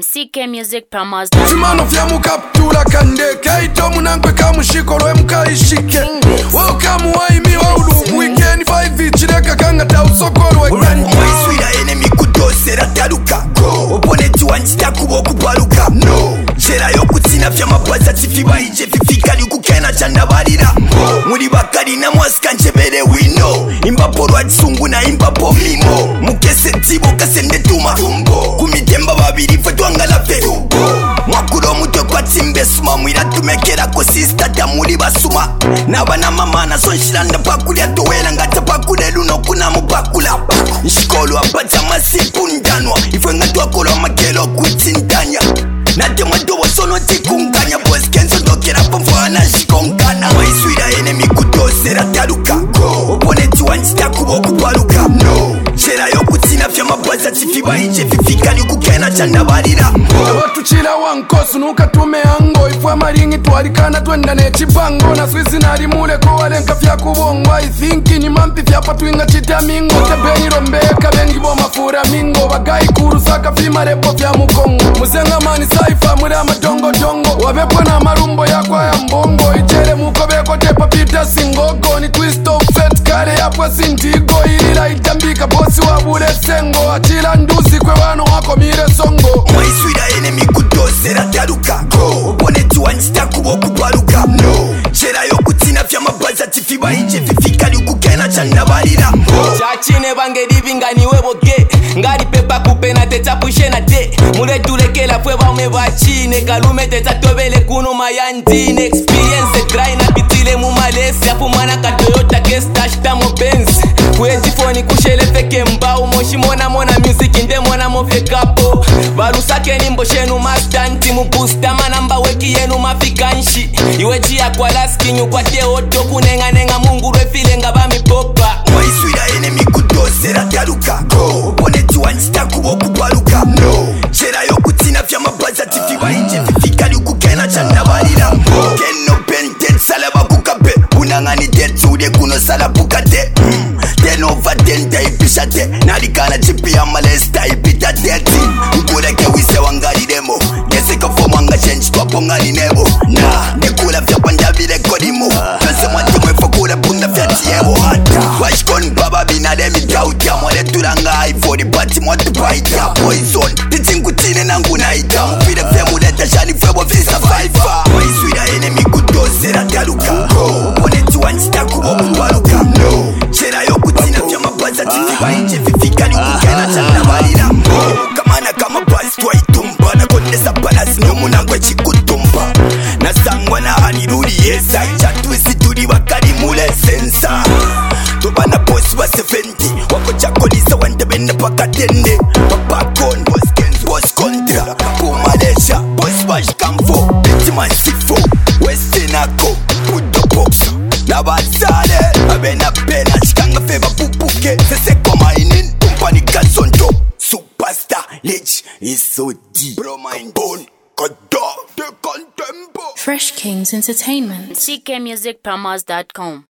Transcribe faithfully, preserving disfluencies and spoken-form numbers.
C K Music Promos. Simano vya mukaptula kande kaito munankwe kamushiko lwe mukaishike welcome waimi wa udu weekend five chireka kanga ta usokolwe mwaiswira enemy kudosera taruka opponent wanjita kubo kubaruka no jera yo kutsina vya mabaza tifiba ije fifika ni kukena chandabarira muri bakari na mwasika njebere wino imbapo rwatsungu na imbapo mimo mukese tibo kasende tuma kumitemba babiri fetwangala fe mwakuro muto kwa timbe suma mwira tumekera ko sister tamuri basuma nabana mama na sonshiranda pakulia towela ngata pakule luno kuna mupakula nshikolo apata masipu ndanwa ifwe ngatwa kolo makelo kutsindanya nate mwadobo sono tikunganya boss kenzo ndokera pomfana shikonkana mwaiswira enemy kudosera taruka opponent wanjita kubo kubaruka no jera yo kutsina vya mabaza tifiba ije fifika ni kukena chandabarira abatuchira wankosu nukatume ango ifwe maringi twalikana twenda nechipango na swisi nali mule ko walenka vya kubongo I think ni mampi vya patwinga chitamingo tebeni rombeka bengi bo mafura mingo bagai kurusaka vima repo vya mukongo muzenga mani saifa muri amadongo dongo wabepo na marumbo yakwa ya mbongo ichere muko beko tepa pita singogo ni twist of fate kare yapwa sindigo ilila itambika bosi wabule sengo achila nduzi kwe wano wako mire songo mwaiswira enemy kudosera taruka opponent wanjita kubo kubaruka no jera yo kutsina vya mabaza tifiba ije fifika ni kukena chandabarira chachine bangeri binganiwe boge ngari pepa kupena teta pushena de mure tulekela fwe baume bachine kalume teta tobele kuno mayandine experience dry na bitile mu malesi afumana ka Toyota Gestash tamo Benz kwezi foni kushele feke mbao moshi mona mona music inde mona mofye kapo barusake nimbo shenu mastanti mu booster manamba weki yenu mafikanshi iwe jia kwa laski nyukwate oto kunenga nenga mungu refile nga bami popa mwaiswira enemy kudosera taruka opponent wanjita kubo kubaruka no jera yo kutsina vya mabaza tifiba ije fifika ni kukena chandabarira keno pentet salaba kukape unangani tetsude kuno salabukate ten over ten taipishate nalikana chipia malesta ipita teti ukureke wise wangaliremo neseka fomu anga change twapongani nebo na nekula vya pandabile kodimo twese mwatimwefo kula punda vya tiebo washikoni baba binademi dautia mwale tulanga iphone pati mwatupaita poison titinkutine nangu naita mupire vya muleta shani febo visa faifa mwaiswira enemy kudosera taruka opponent wanjita kubo kubaruka no jera yo kutina vya mabaza tifiba ije fifika ni kukena chandabarira kamana kama basi twaitumba na kondesa balasi nomunangwe chikutumba nasangwa na haniruri yesa ichatwisi turi bakari mule sensa tubana boss wa seventy wako chakolisa wandebenda pakatende papakon boss kenz boss kontra pumalesha boss washkamfo betiman sifo westenako puto box nabasale abena pena shikanga feba pupuke seseko mainin tumpani kasonto superstar lich is so deep bro mind bone kodo de contempo Fresh Kings Entertainment. C K Music Promos dot com.